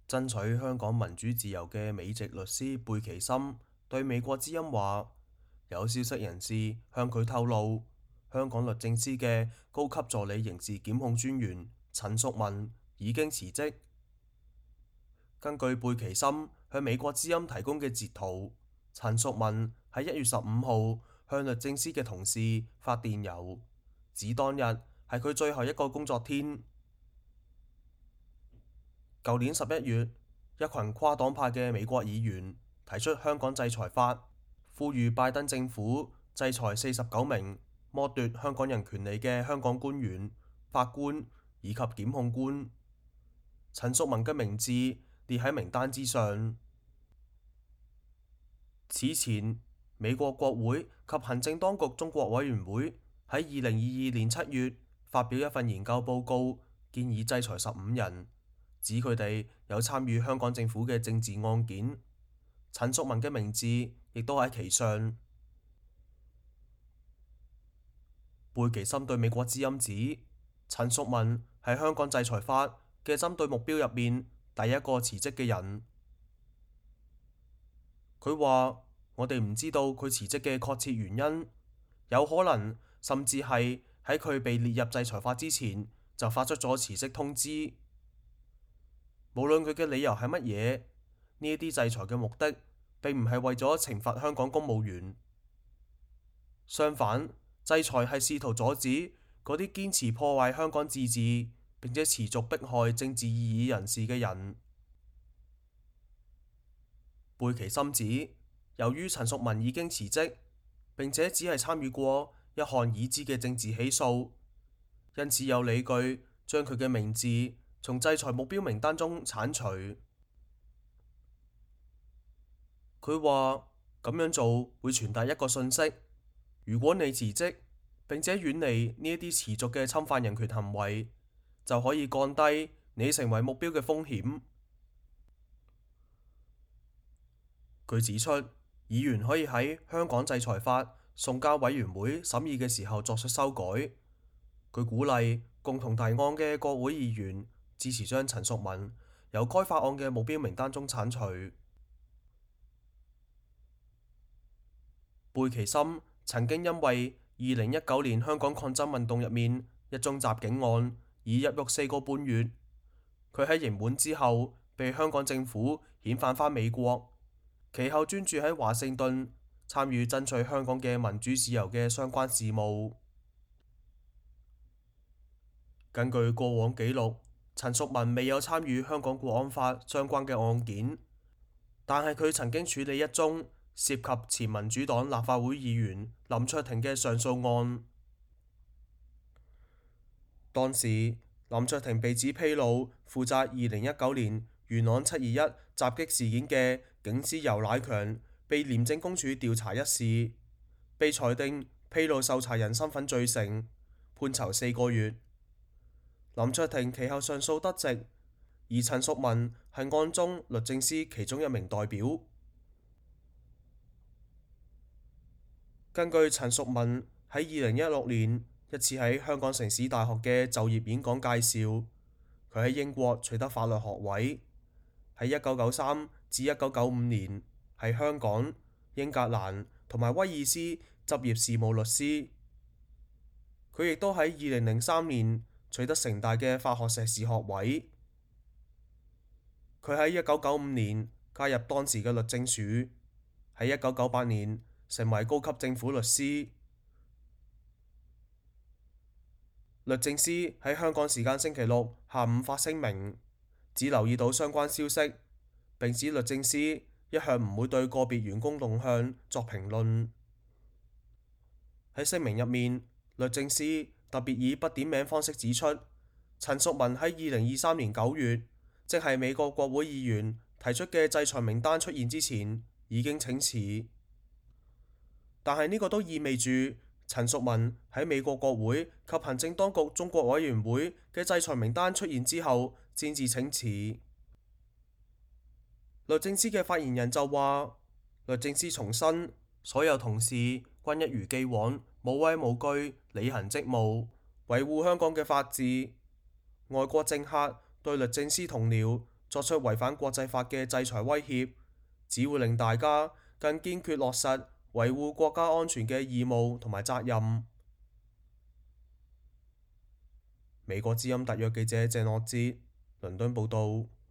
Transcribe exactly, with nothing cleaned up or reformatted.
爭取香港民主自由嘅美籍律師貝其森對美國之音話，有消息人士向佢透露，香港律政司嘅高級助理刑事檢控專員陳淑文已經辭職。根據貝其森向美國之音提供嘅截圖，陳淑文喺一月十五號向律政司嘅同事發電郵，指當日係佢最後一個工作天。舊年十一月，一群跨黨派嘅美國議員提出香港制裁法，呼籲拜登政府制裁四十九名剝奪香港人權利嘅香港官員、法官以及檢控官。陳淑文嘅名字列喺名單之上。此前，美國國會及行政當局中國委員會喺二零二二年七月發表一份研究報告，建議制裁十五人，指佢哋有參與香港政府嘅政治案件。陳淑文嘅名字亦都喺其上。貝其森對美國之音指，陳淑文係香港制裁法嘅針對目標入面第一個辭職嘅人。佢話：我哋唔知道佢辭職嘅確切原因，有可能甚至係喺佢被列入制裁法之前就發出咗辭職通知。無論佢嘅理由係乜嘢，呢一啲制裁嘅目的並唔係為咗懲罰香港公務員，相反，制裁係試圖阻止嗰啲堅持破壞香港自治並且持續迫害政治異議人士嘅人。貝其森指，由於陳淑文已經辭職，並且只係參與過一項已知嘅政治起訴，因此有理據將佢嘅名字從制裁目標名單中剷除。佢話咁樣做會傳達一個訊息：如果你辭職並且遠離呢一啲持續嘅侵犯人權行為，就可以降低你成為目標嘅風險。佢指出，議員可以喺香港制裁法送交委員會審議嘅時候作出修改。佢鼓勵共同提案嘅國會議員支持將陳淑文由該法案嘅目標名單中剷除。貝其森曾經因為二零一九年香港抗爭運動入面一宗襲警案而入獄四個半月。佢喺刑滿之後被香港政府遣返返美國，其後專注喺華盛頓參與爭取香港嘅民主自由嘅相關事務。根據過往記錄，陳淑文未有參與香港國安法相關嘅案件，但係佢曾經處理一宗涉及前民主黨立法會議員林卓廷嘅上訴案。當時林卓廷被指披露負責二零一九年元朗七二一襲擊事件嘅警司游乃強被廉政公署調查一事，被裁定披露受查人身份罪成，判囚四個月。林卓廷其後上訴得直，而陳淑文係案中律政司其中一名代表。根據陳淑文喺二零一六年一次喺香港城市大學嘅就業演講介紹，佢喺英國取得法律學位，喺一九九三至一九九五年喺香港、英格蘭同埋威爾斯執業事務律師。佢亦都喺二零零三年取得城大嘅法學碩士學位。佢喺一九九五年加入當時嘅律政署，喺一九九八年成為高級政府律師。律政司喺香港時間星期六下午發聲明，只留意到相關消息，並指律政司一向唔會對個別員工動向作評論。喺聲明入面，律政司特別以不點名方式指出，陳淑文喺二零二三年九月，即係美國國會議員提出嘅制裁名單出現之前，已經請辭。但係呢個都意味住陳淑文喺美國國會及行政當局中國委員會嘅制裁名單出現之後，先至請辭。律政司嘅發言人就話，律政司重申，所有同事均一如既往無畏無懼履行職務，維護香港嘅法治。外國政客對律政司同僚作出違反國際法嘅制裁威脅，只會令大家更堅決落實維護國家安全嘅義務同埋責任。美國之音特約記者鄭樂哲，倫敦報道。